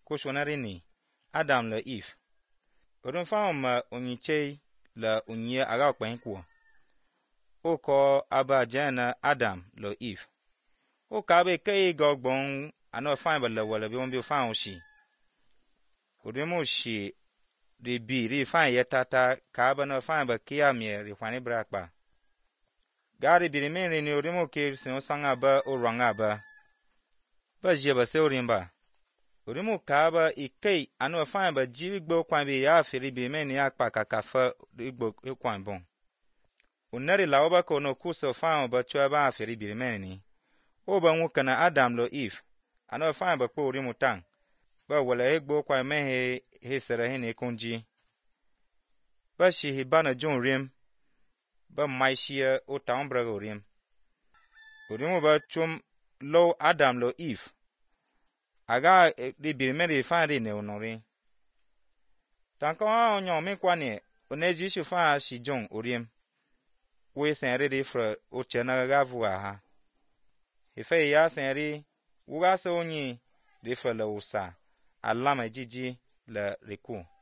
kushonari ni Adam le Eve. Odun fa ma onyiche le onye aga kwen kwa. O ko aba jana Adam le Eve. O ka be kai gogbon ano fa ba le wala bi on bi fa on shi. Odun mo shi de bi ri fa yetata ka ba no fa ba kia mi ri kwani brakpa. Gari bi men ri ni odun mo ke sin sanga ba o ranga ba. Ba je ba se orimba. Urimu kaba ikei anu fa ba jiwi gbo kwan bi ya feri bi men ya pa kaka fa gbo kwan bon. Unari la oba ko no kuso fa ba chwa ba feri bi men ni. O ba nwu kana Adam lo Eve. Anu fa ba ko urimu tang. Ba wala egbo kwan men he sere he ne kunji. Ba shi hibana jon rim. Ba mai shi o ta ombra rim. Urimu ba chum lo Adam lo Eve. Aga di birmeri fa di ne onori. Tanko onyo mi kwani oneji shi fa shi jong oriem. We senri di fra o chena ga vuwa ha. Ife ya senri wuga se onyi di fra le usa alama jiji le riku.